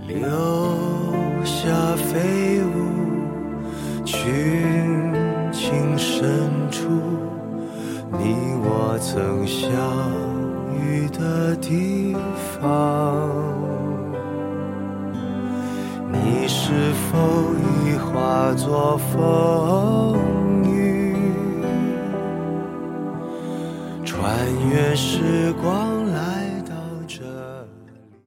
留下飞舞群情深处，你我曾相遇的地方。你是否已化作风雨，穿越时光